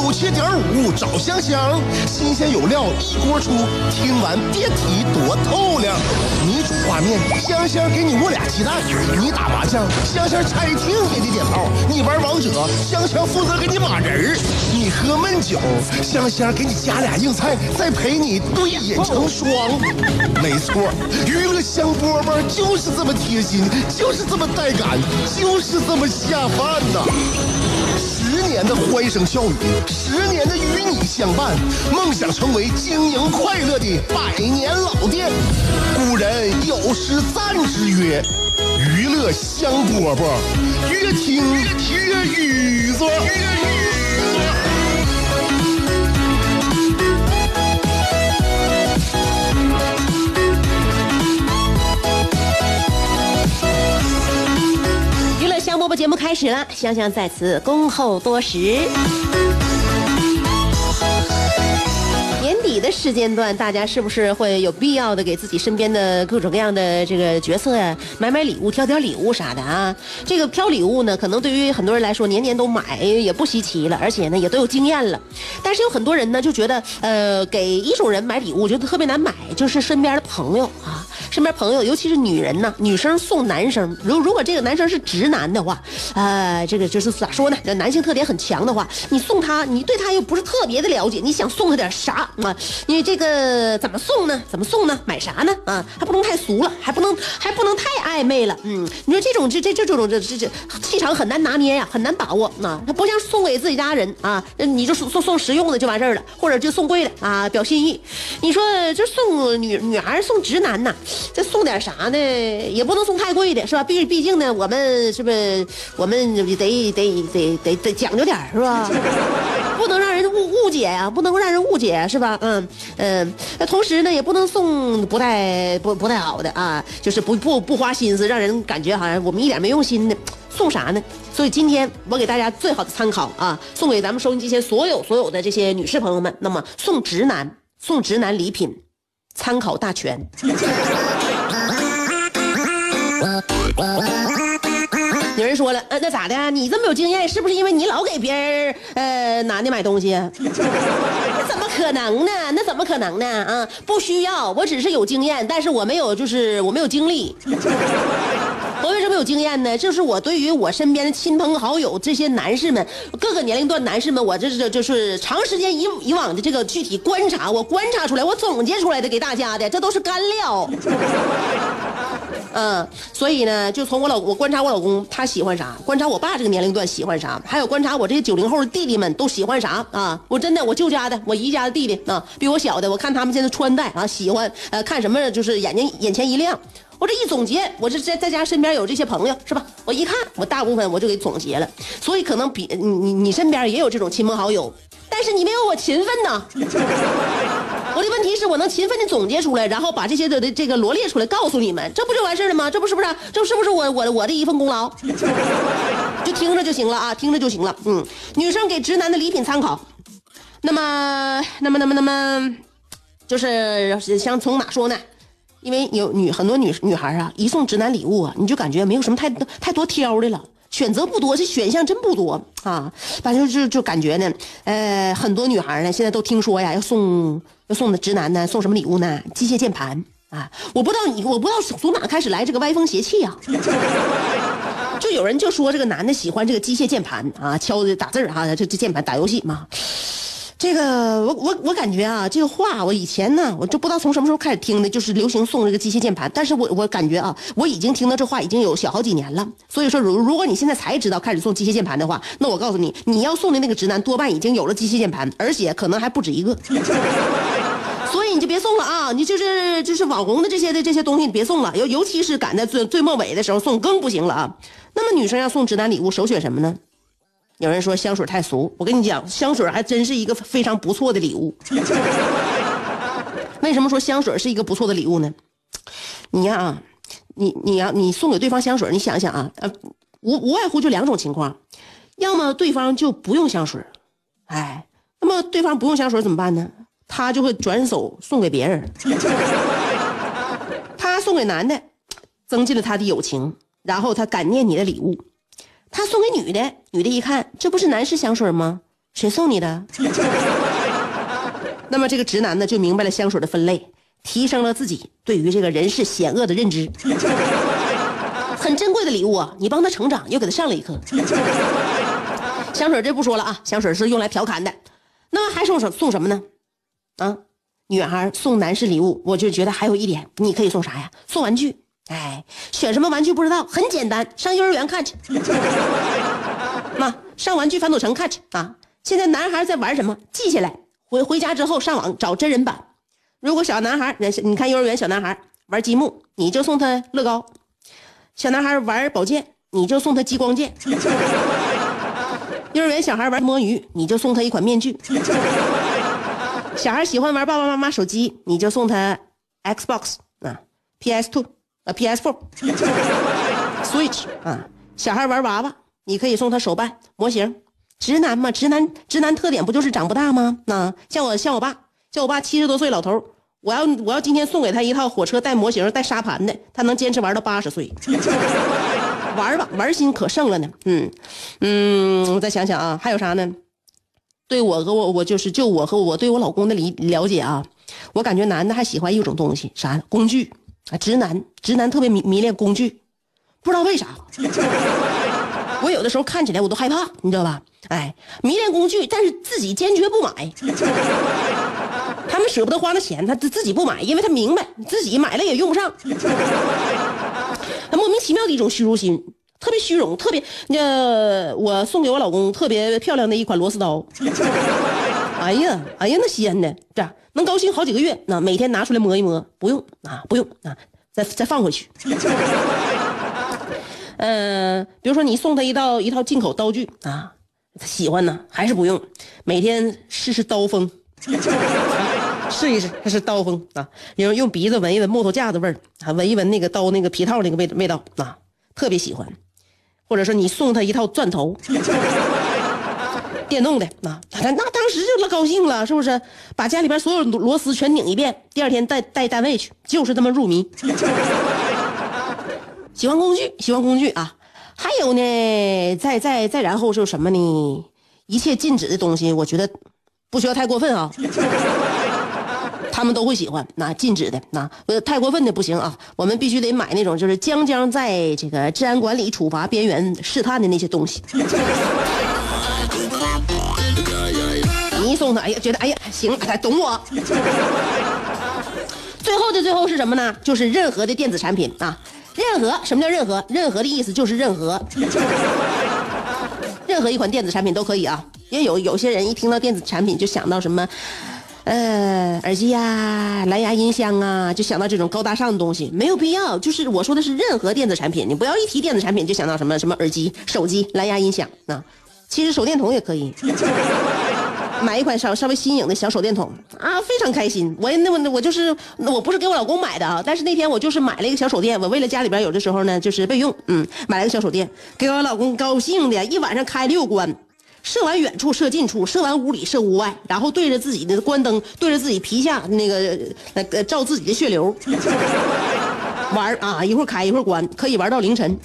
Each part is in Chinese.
97.5找香香，新鲜有料一锅出，听完别提多透亮。你煮画面，香香给你握俩鸡蛋；你打麻将，香香拆听给你点炮；你玩王者，香香负责给你码人；你喝闷酒，香香给你加俩硬菜，再陪你对饮成双。没错，娱乐香饽饽就是这么贴心，就是这么带感，就是这么下饭呐！10年的欢声笑语，10年的与你相伴，梦想成为经营快乐的100年老店。古人有诗赞之曰：“娱乐香饽饽，越听越雨作。”香饽饽节目开始了，香香在此恭候多时。年底的时间段，大家是不是会有必要的给自己身边的各种各样的这个角色呀买礼物、挑礼物啥的啊？这个挑礼物呢，可能对于很多人来说，年年都买也不稀奇了，而且呢也都有经验了。但是有很多人呢就觉得，给一种人买礼物，觉得特别难买，就是身边的朋友啊。身边朋友，尤其是女人呢，女生送男生，如果这个男生是直男的话，这个就是咋说呢？这男性特点很强的话，你送他，你对他又不是特别的了解，你想送他点啥啊？你这个怎么送呢？买啥呢？啊，还不能太俗了，还不能太暧昧了。你说这种气场很难拿捏呀，很难把握啊。他不像送给自己家人啊，你就送实用的就完事儿了，或者就送贵的啊，表心意。你说就送女孩送直男呐？这送点啥呢？也不能送太贵的，是吧？毕竟呢，我们是不是我们得讲究点，是吧？不能让人误解呀，不能让人误解，是吧？同时呢，也不能送不太好的啊，就是不花心思，让人感觉好像我们一点没用心的。送啥呢？所以今天我给大家最好的参考啊，送给咱们收音机前所有的这些女士朋友们。那么送直男礼品，参考大全。有人说了，那咋的？你这么有经验，是不是因为你老给别人男的买东西？那怎么可能呢？啊，不需要，我只是有经验，但是我没有经历。我为什么有经验呢？就是我对于我身边的亲朋好友这些男士们，各个年龄段男士们，我就是长时间以往的这个具体观察，我观察出来，我总结出来的给大家的，这都是干料。所以呢，就从我观察我老公他喜欢啥，观察我爸这个年龄段喜欢啥，还有观察我这些90后的弟弟们都喜欢啥啊！我真的，我舅家的，我姨家的弟弟啊，比我小的，我看他们现在穿戴啊，喜欢看什么就是眼前一亮。我这一总结，我这在家身边有这些朋友是吧？我一看，我大部分我就给总结了。所以可能比你身边也有这种亲朋好友，但是你没有我勤奋呢。我的问题是我能勤奋的总结出来，然后把这些的这个罗列出来告诉你们，这不就完事了吗？这是不是我的一份功劳？就听着就行了啊，听着就行了。女生给直男的礼品参考。那么，就是想从哪说呢？因为很多女孩啊，一送直男礼物啊，你就感觉没有什么太多挑的了，选择不多，这选项真不多啊。反正就感觉呢，很多女孩呢现在都听说呀，要送的直男呢送什么礼物呢？机械键盘啊！我不知道从哪开始来这个歪风邪气啊。就有人就说这个男的喜欢这个机械键盘啊，敲打字哈，这键盘打游戏嘛。这个我感觉啊，这个话我以前呢，我就不知道从什么时候开始听的，就是流行送这个机械键盘。但是我感觉啊，我已经听到这话已经有好几年了。所以说，如果你现在才知道开始送机械键盘的话，那我告诉你，你要送的那个直男多半已经有了机械键盘，而且可能还不止一个。所以你就别送了啊！你就是网红的这些东西你别送了，尤其是赶在最末尾的时候送更不行了啊。那么女生要送直男礼物，首选什么呢？有人说香水太俗，我跟你讲，香水还真是一个非常不错的礼物。为什么说香水是一个不错的礼物呢？你送给对方香水，你想想啊，无外乎就2种情况，要么对方就不用香水，那么对方不用香水怎么办呢？他就会转手送给别人。他送给男的，增进了他的友情，然后他感念你的礼物。他送给女的，女的一看，这不是男士香水吗？ 谁送你的？那么这个直男呢，就明白了香水的分类，提升了自己对于这个人世险恶的认知。很珍贵的礼物啊，你帮他成长，又给他上了一课。香水这不说了啊，香水是用来调侃的。那么还送什么呢？啊，女孩送男士礼物，我就觉得还有一点，你可以送啥呀？送玩具。哎，选什么玩具不知道，很简单，上幼儿园看去。妈，上玩具反斗城看去啊！现在男孩在玩什么？记下来，回家之后上网找真人版。如果小男孩，你看幼儿园小男孩玩积木，你就送他乐高；小男孩玩宝剑，你就送他激光剑；幼儿园小孩玩摸鱼，你就送他一款面具；小孩喜欢玩爸爸妈妈手机，你就送他 Xbox 啊 PS2 PS4 Switch 啊。小孩玩娃娃，你可以送他手办模型。直男嘛，直男特点不就是长不大吗？啊，像我爸70多岁老头，我要今天送给他一套火车带模型带沙盘的，他能坚持玩到80岁。玩吧，玩心可胜了呢。我再想想啊，还有啥呢？对我和我对我老公的了解啊，我感觉男的还喜欢一种东西，啥工具啊？直男特别迷恋工具，不知道为啥。我有的时候看起来我都害怕，你知道吧？哎，迷恋工具，但是自己坚决不买。他们舍不得花那钱，他自己不买，因为他明白自己买了也用不上。他莫名其妙的一种虚荣心，特别虚荣，特别我送给我老公特别漂亮的一款螺丝刀。哎呀，那鲜的，这样能高兴好几个月。那每天拿出来摸一摸，不用啊，再放回去。比如说你送他一套进口刀具啊，他喜欢呢，还是不用，每天试刀锋。试一试，它是刀锋啊，用鼻子闻一闻木头架子味儿啊，闻一闻那个刀那个皮套那个味道啊，特别喜欢。或者说你送他一套钻头，电动的啊，那当时就高兴了，是不是？把家里边所有螺丝全拧一遍，第二天带单位去，就是这么入迷。喜欢工具啊。还有呢，再然后是什么呢？一切禁止的东西，我觉得不需要太过分啊。他们都会喜欢，那禁止的那太过分的不行啊，我们必须得买那种就是将在这个治安管理处罚边缘试探的那些东西。你一送他，哎呀，觉得哎呀行，他懂我。最后是什么呢？就是任何的电子产品啊，什么叫任何？任何的意思就是任何一款电子产品都可以啊。因为有些人一听到电子产品就想到什么。耳机呀、蓝牙音箱啊，就想到这种高大上的东西，没有必要。就是我说的是任何电子产品，你不要一提电子产品就想到什么耳机、手机、蓝牙音响啊。其实手电筒也可以，买一款稍微新颖的小手电筒啊，非常开心。我不是给我老公买的啊，但是那天我就是买了一个小手电，我为了家里边有的时候呢就是备用，买了个小手电，给我老公高兴的，一晚上开6关。射完远处，射近处，射完屋里，射屋外，然后对着自己的关灯，对着自己皮下那个照自己的血流玩啊，一会儿开一会儿关，可以玩到凌晨。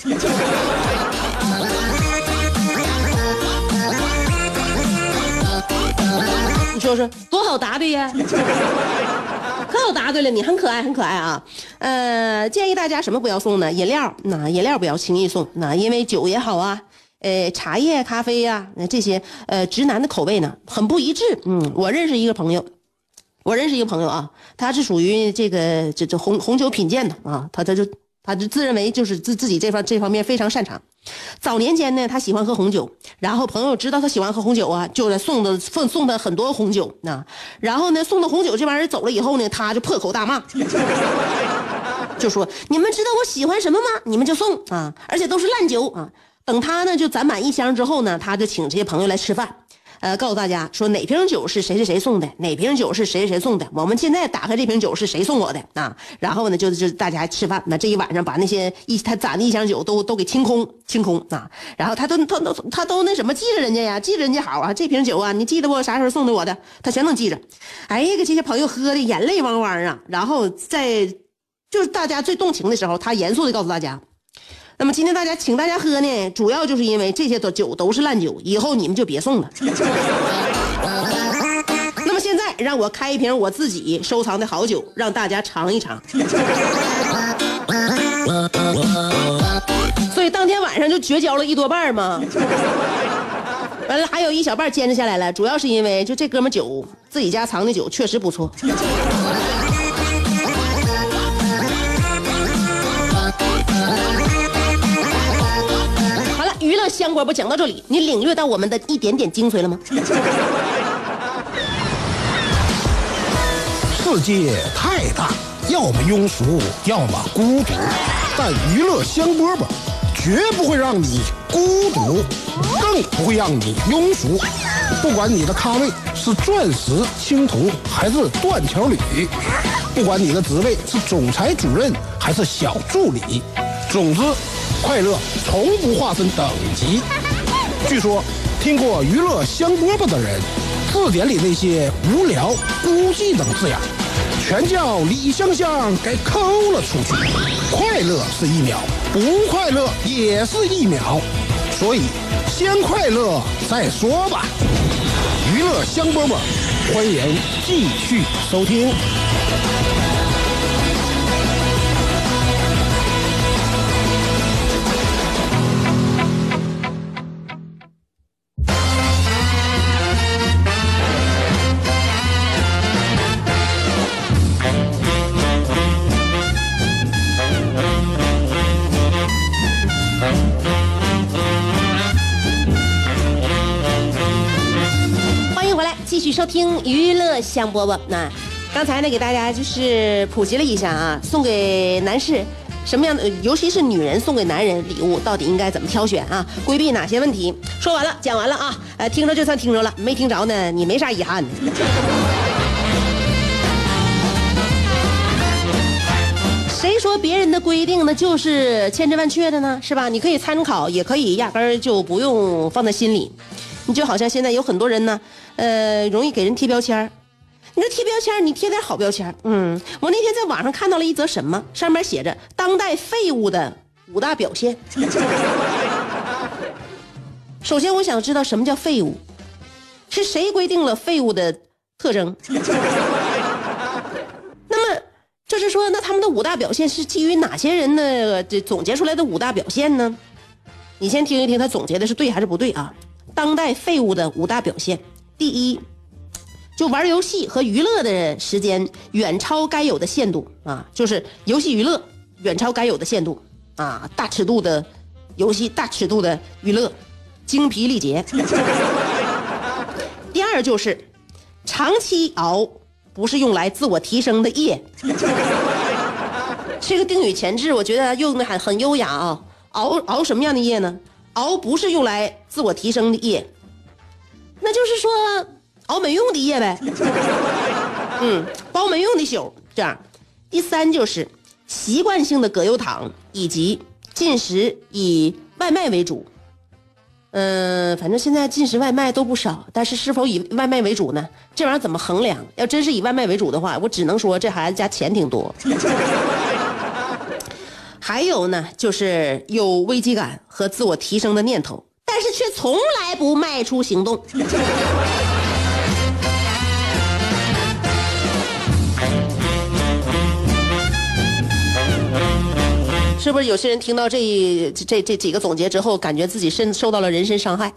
你说说多好答对呀！可好答对了，你很可爱啊。建议大家什么不要送呢？饮料不要轻易送，因为酒也好啊。茶叶、咖啡呀，这些直男的口味呢很不一致。我认识一个朋友啊，他是属于这红酒品鉴的啊，他就自认为就是自己这方面非常擅长。早年间呢，他喜欢喝红酒，然后朋友知道他喜欢喝红酒啊，就送他很多红酒啊。然后呢，送的红酒这玩意儿走了以后呢，他就破口大骂，就说你们知道我喜欢什么吗？你们就送啊，而且都是烂酒啊。等他呢就攒满1箱之后呢，他就请这些朋友来吃饭，告诉大家说哪瓶酒是谁送的，哪瓶酒是谁送的，我们现在打开这瓶酒是谁送我的啊？然后呢就大家吃饭，那这一晚上把那些他攒的1箱酒都给清空啊，然后他都那什么记着人家呀，记着人家好啊，这瓶酒啊，你记得我啥时候送的我的，他全能记着。哎呀，给这些朋友喝的眼泪汪汪啊，然后就是大家最动情的时候，他严肃的告诉大家。 那么今天请大家喝呢，主要就是因为这些酒都是烂酒，以后你们就别送了。那么现在让我开一瓶我自己收藏的好酒，让大家尝一尝。所以当天晚上就绝交了1多半嘛。完了还有1小半坚持下来了，主要是因为就这哥们酒自己家藏的酒确实不错。好了，娱乐香饽饽讲到这里，你领略到我们的一点点精髓了吗？ 世界太大，要么庸俗，要么孤独，但娱乐香饽饽绝不会让你孤独，更不会让你庸俗。不管你的咖位是钻石、青铜还是断桥铝，不管你的职位是总裁、主任还是小助理，总之，快乐从不划分等级。据说，听过娱乐香饽饽的人，字典里那些无聊、孤寂等字眼，全叫李香香给抠了出去。快乐是1秒，不快乐也是1秒，所以先快乐再说吧。娱乐香饽饽，欢迎继续收听。 继续收听娱乐香饽饽。那刚才呢，给大家就是普及了一下啊，送给男士什么样的，尤其是女人送给男人礼物，到底应该怎么挑选啊？规避哪些问题？说完了，讲完了啊，听着就算听着了，没听着呢，你没啥遗憾的。谁说别人的规定呢就是千真万确的呢？是吧？你可以参考，也可以压根儿就不用放在心里。你就好像现在有很多人呢，容易给人贴标签。你说贴标签，你贴点好标签。我那天在网上看到了一则什么，上面写着当代废物的5大表现。首先我想知道什么叫废物，是谁规定了废物的特征？那么就是说，那他们的5大表现是基于哪些人的总结出来的5大表现呢？你先听一听他总结的是对还是不对啊？当代废物的5大表现，第一，就玩游戏和娱乐的时间远超该有的限度啊，就是游戏娱乐远超该有的限度啊，大尺度的游戏，大尺度的娱乐，精疲力竭。第二就是长期熬不是用来自我提升的夜。这个定语前置我觉得用的很优雅啊，熬什么样的夜呢？熬不是用来自我提升的夜，那就是说熬没用的夜呗。包没用的宿。这样，第三就是习惯性的葛优躺以及进食以外卖为主。反正现在进食外卖都不少，但是是否以外卖为主呢？这玩意儿怎么衡量？要真是以外卖为主的话，我只能说这孩子家钱挺多。还有呢，就是有危机感和自我提升的念头，但是却从来不迈出行动。是不是有些人听到这几个总结之后，感觉自己受到了人身伤害？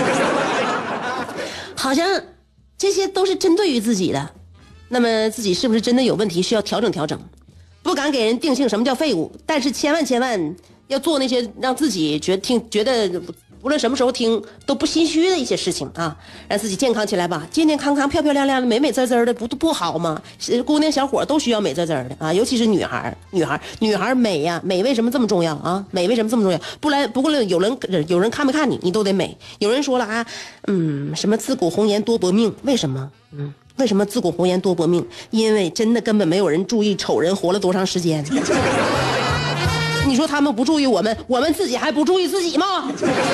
好像这些都是针对于自己的，那么自己是不是真的有问题，需要调整调整？不敢给人定性什么叫废物，但是千万要做那些让自己觉得无论什么时候听都不心虚的一些事情啊，让自己健康起来吧，健健康康、漂漂亮亮的、美美滋滋的，不好吗？姑娘小伙都需要美滋滋的啊，尤其是女孩美呀，美为什么这么重要啊？美为什么这么重要？不过有人看没看你都得美。有人说了啊，什么自古红颜多薄命？为什么？为什么自古红颜多薄命？因为真的根本没有人注意丑人活了多长时间。你说他们不注意我们自己还不注意自己吗？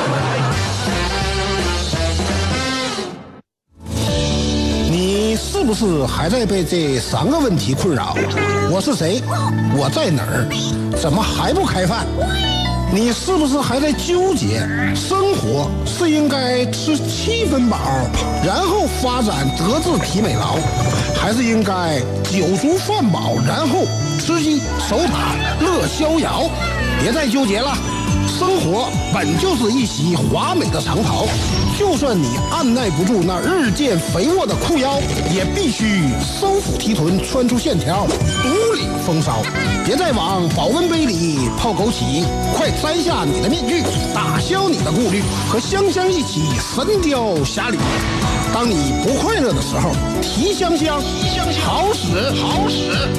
你是不是还在被这3个问题困扰？我是谁？我在哪儿？怎么还不开饭？ 你是不是还在纠结生活是应该吃7分饱，然后发展德智体美劳，还是应该酒足饭饱，然后吃鸡守塔乐逍遥？别再纠结了，生活本就是一袭华美的长袍，就算你按耐不住那日渐肥沃的裤腰，也必须收腹提臀，穿出线条，独领风骚。别再往保温杯里泡枸杞，快摘下你的面具，打消你的顾虑，和香香一起神雕侠侣。当你不快乐的时候，提香香，好使好使。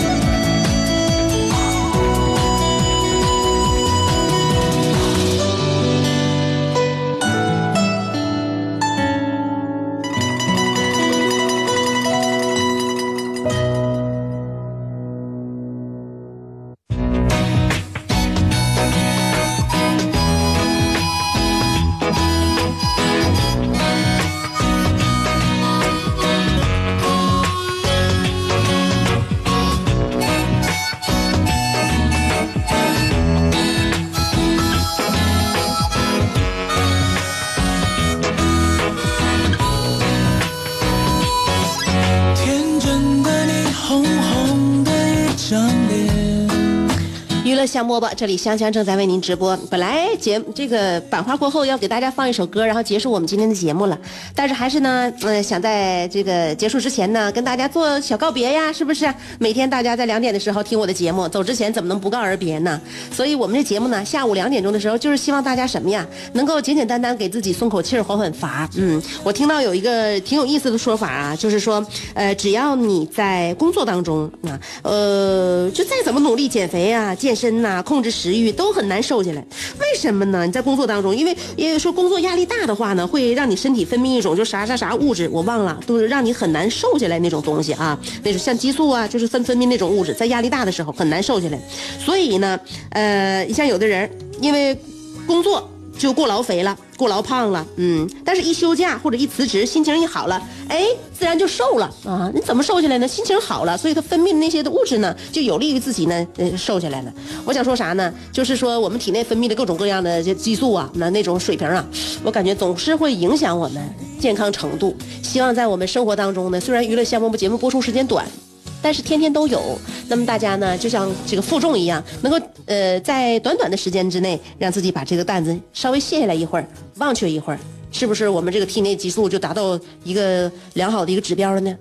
娱乐香饽饽，这里香香正在为您直播。本来这个版花过后要给大家放一首歌，然后结束我们今天的节目了。但是还是呢，想在这个结束之前呢，跟大家做小告别呀，是不是？每天大家在2点的时候听我的节目，走之前怎么能不告而别呢？所以我们这节目呢，下午2点钟的时候，就是希望大家什么呀，能够简简单单给自己松口气儿，缓缓乏。我听到有一个挺有意思的说法啊，就是说，只要你在工作当中就再怎么努力减肥啊、健身呐、控制食欲都很难瘦下来。为什么呢？你在工作当中，因为说工作压力大的话呢，会让你身体分泌一种就啥物质，我忘了，都是让你很难瘦下来那种东西啊，那种像激素啊，就是分泌那种物质，在压力大的时候很难瘦下来。所以呢，像有的人因为工作就过劳肥了，过劳胖了，但是一休假或者一辞职，心情一好了，自然就瘦了啊！你怎么瘦下来呢？心情好了，所以它分泌的那些的物质呢，就有利于自己呢，瘦下来了。我想说啥呢？就是说我们体内分泌的各种各样的这激素啊，那种水平啊，我感觉总是会影响我们健康程度。希望在我们生活当中呢，虽然娱乐香饽饽节目播出时间短，但是天天都有。那么大家呢，就像这个负重一样，能够在短短的时间之内，让自己把这个担子稍微卸下来一会儿，忘却一会儿，是不是我们这个体内激素就达到一个良好的一个指标了呢？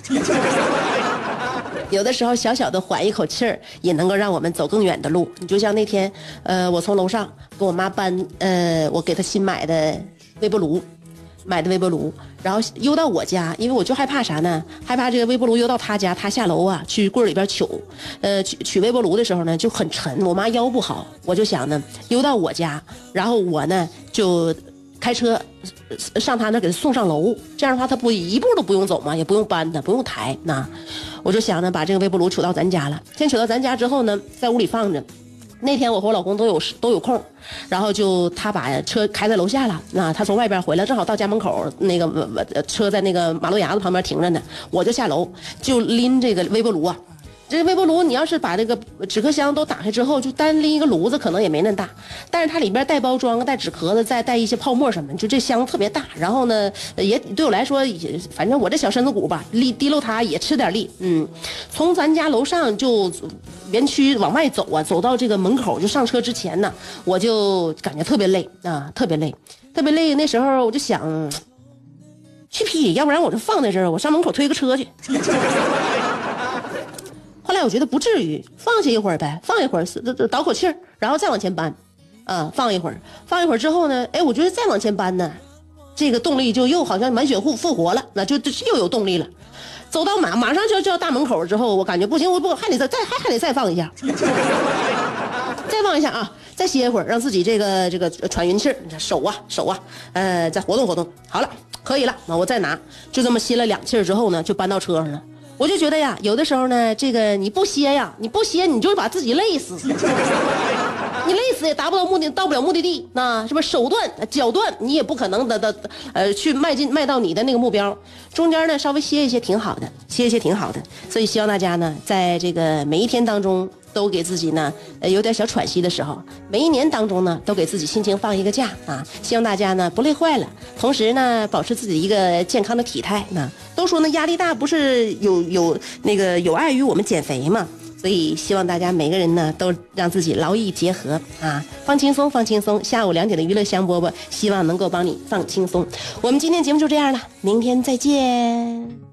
有的时候小小的缓一口气儿，也能够让我们走更远的路。你就像那天，我从楼上跟我妈搬，我给她新买的微波炉。然后邮到我家，因为我就害怕啥呢？害怕这个微波炉邮到他家，他下楼啊去柜里边取微波炉的时候呢就很沉，我妈腰不好，我就想呢邮到我家，然后我呢就开车上他那给他送上楼，这样的话他不一步都不用走嘛，也不用搬他，不用抬。那我就想呢把这个微波炉取到咱家了，先取到咱家之后呢，在屋里放着。那天我和我老公都有空，然后他把车开在楼下了，他从外边回来，正好到家门口，那个车在那个马路牙子旁边停着呢，我就下楼就拎这个微波炉啊。这个微波炉你要是把这个纸壳箱都打开之后，就单拎一个炉子可能也没那大，但是它里边带包装、带纸壳子、再带一些泡沫什么，就这箱特别大。然后呢，也对我来说，反正我这小身子骨吧，提溜它也吃点力。从咱家楼上就园区往外走啊，走到这个门口就上车之前呢，我就感觉特别累啊，特别累。那时候我就想，去屁，要不然我就放在这儿，我上门口推个车去。后来我觉得不至于，放下一会儿呗，放一会儿倒口气儿，然后再往前搬，放一会儿之后呢，我觉得再往前搬呢，这个动力就又好像满血复活了，那就又有动力了。走到马上就要大门口之后，我感觉不行，我不还得再放一下，再放一下啊，再歇一会儿，让自己这个喘匀气儿，手啊，再活动活动，好了，可以了，我再拿，就这么歇了2气儿之后呢，就搬到车上了。我就觉得呀，有的时候呢，这个你不歇你就会把自己累死，你累死也到不了目的地，那是不是手断脚断，你也不可能去迈到你的那个目标。中间呢稍微歇一歇挺好的，所以希望大家呢，在这个每一天当中， 都给自己呢有点小喘息的时候，每一年当中呢都给自己心情放一个假啊，希望大家呢不累坏了，同时呢保持自己一个健康的体态。那都说呢压力大不是有碍于我们减肥嘛，所以希望大家每个人呢都让自己劳逸结合啊，放轻松放轻松。下午2点的娱乐香饽饽希望能够帮你放轻松。我们今天节目就这样了，明天再见。